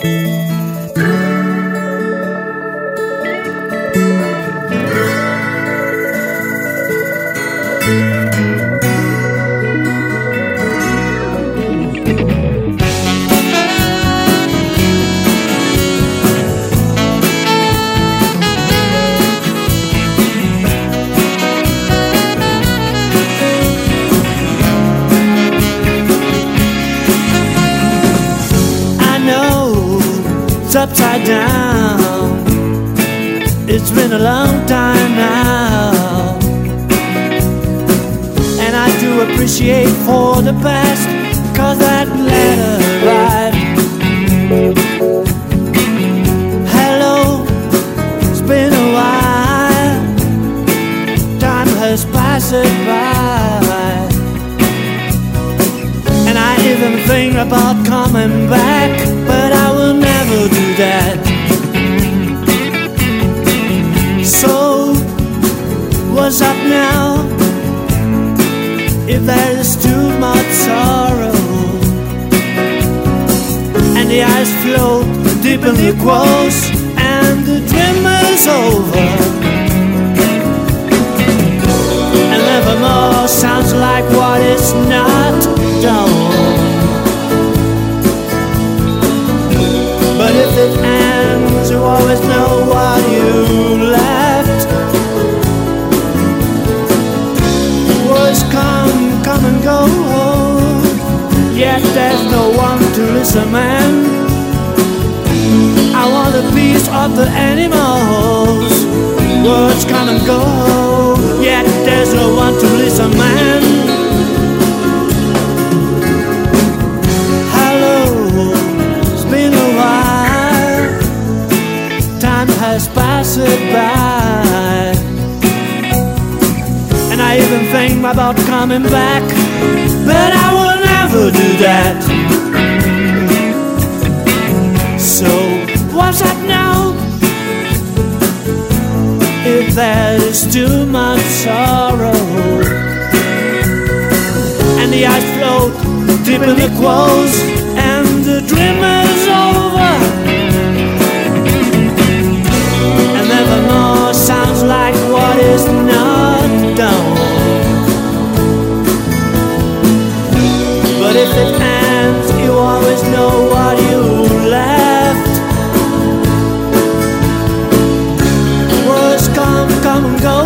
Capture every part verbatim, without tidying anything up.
It's upside down. It's been a long time now, and I do appreciate for the past, 'cause that letter arrived. Hello, it's been a while. Time has passed by, and I even think about coming back, but I will never do that. So, what's up now? If there is too much sorrow, and the eyes float deep in the quotes, and the dream is over, and nevermore sounds like what is not done. But if it ends, you always know what you left. Words come, come and go, yet there's no one to listen, man. I want a piece of the animals. Words come and go, yet there's no one to listen, man. Has passed by, and I even think about coming back, but I will never do that. So what's up now? If there is too much sorrow, and the eyes float deep in the quotes, and the dream is over, nevermore sounds like what is not done. But if it ends, you always know what you left. Words come, come and go,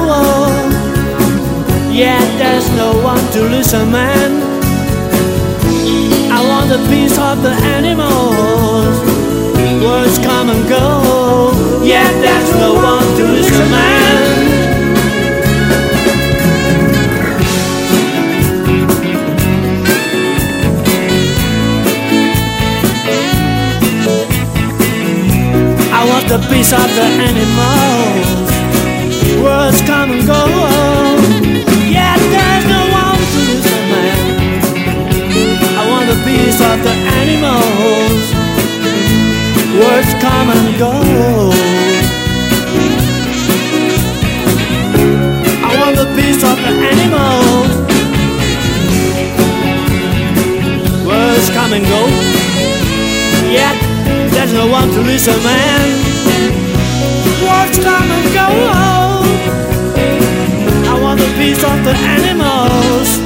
yet there's no one to listen, man. I want a piece of the animals. Words come and go, yet there's no one to listen, man. I want a piece of the animals. Words come and go, yet there's no one to listen, man. I want a piece of the animals. Words come and go. I want a piece of the animals. Words come and go, yet there's no one to listen, man. Words come and go. I want a piece of the animals.